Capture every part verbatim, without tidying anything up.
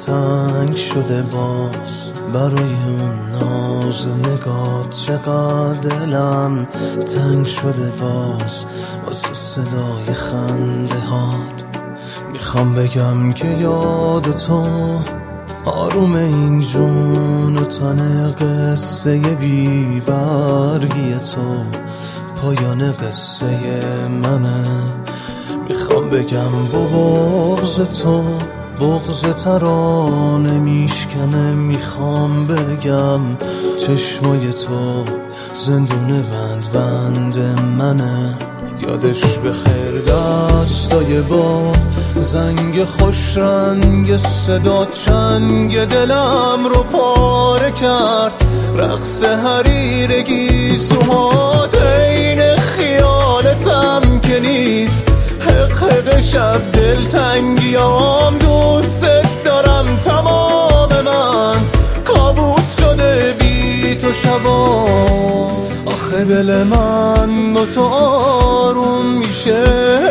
تنگ شده باز برای اون ناز نگاه. چقدر دلم تنگ شده باز واسه صدای خنده هات. میخوام بگم که یاد تو آروم این جون و تن قصه بی برگی تو پایان قصه منه. میخوام بگم با بغض تو بغض ترانه میشکنه. میخوام بگم چشمای تو زندون بند بند منه. یادش بخیر دستای با زنگ خوش رنگ صدا چنگ دلم رو پاره کرد. رقص حریر گیسوهات عین خیالتم که نیست. حق حق شب دلتنگیام دوست دارم تمام من کابوس شده بی تو شبا. آخه دل من با تو آروم میشه.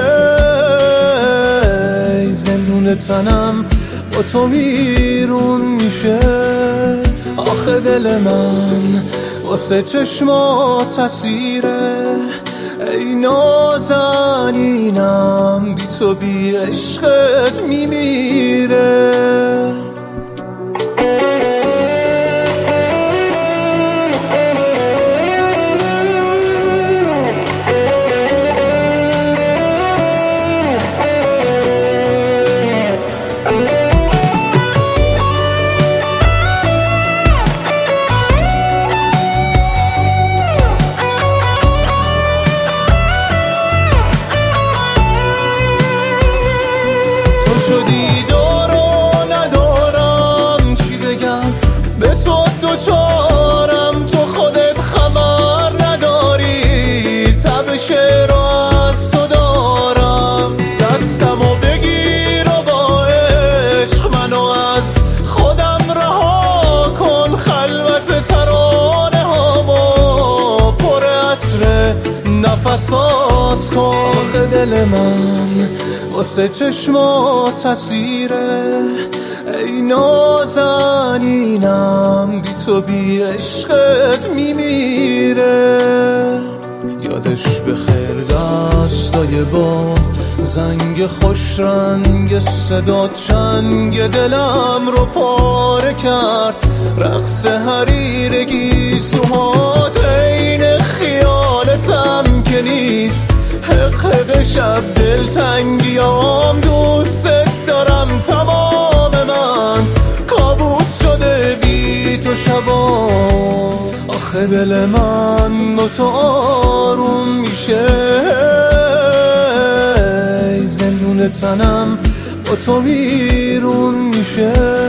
زندون تنم با تو ویرون میشه. آخه دل من واسه چشمات اسیره. ای نازنینم بی تو بی عشقت میمیره. شدی دارو ندارم چی بگم به تو دوچارم. تو خودت خبر نداری تب شعر از تو دارم. دستمو بگیر و با عشق منو از خودم رها کن. خلوت ترانه هامو پر عطر نفسات کن. آخه دل من واسه چشمات اسیره. ای نازنینم بی تو بی عشقت میمیره. یادش بخیر دستای با زنگ خوش رنگ صدا چنگ دلم رو پاره کرد. رقص حریر گیسوهات عین خیالتم که نیست. حق حق شب دلتنگیام دوست دارم تمام من کابوس شده بی تو شبا. آخه دل من با تو آروم میشه. زندون تنم با تو ویرون میشه.